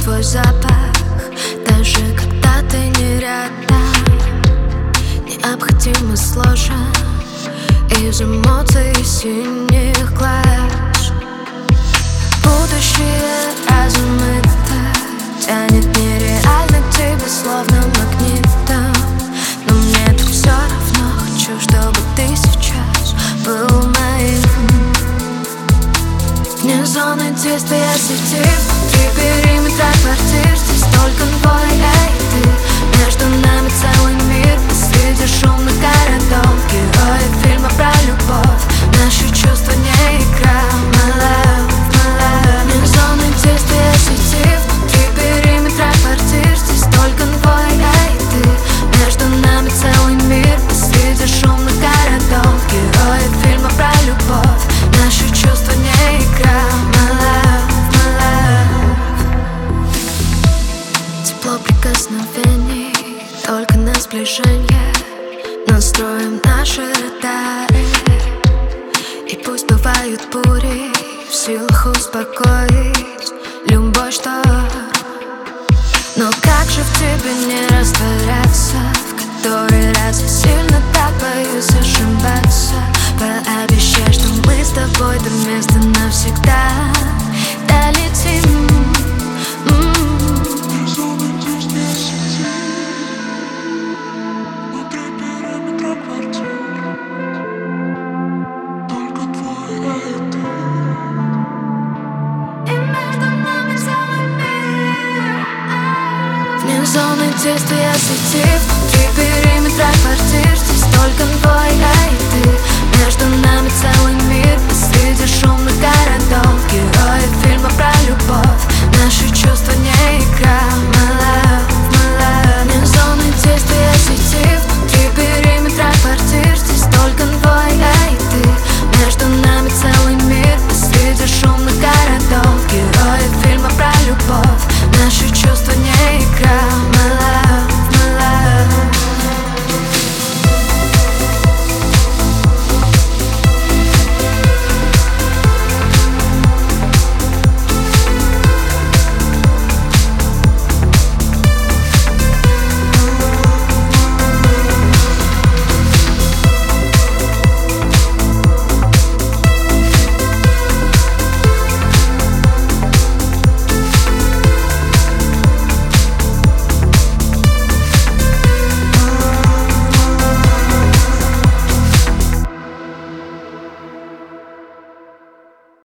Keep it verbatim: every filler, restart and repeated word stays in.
твой запах, даже когда ты не рядом. Необходимо сложен из эмоций синих глаз. Будущее размыто, тянет нереально к тебе словно магнитом. Но мне так все равно, хочу, чтобы ты сейчас был моим. Вне зоны действия сети, три периметра квартир, здесь только твой и ты. Между нами целый мир посреди шумных городов. Герои фильма про любовь, наши чувства не игра. My love, my love. Вне зоны действия сети, три периметра квартир, здесь только твой и ты. Между нами целый мир посреди шумных городов. Герои фильма про любовь, наши чувства не игра. My love, my love. Тепло прикосновений, только на сближение. Настроим наши радары, и пусть бывают бури, в силах успокоить любой шторм. Но как же в тебе не растворяться, в который раз я сильно так боюсь ошибаться. Пообещай, что мы с тобой до места навсегда долетим. Зоны действия сети, три периметра квартир, здесь только твой и ты. Между нами целый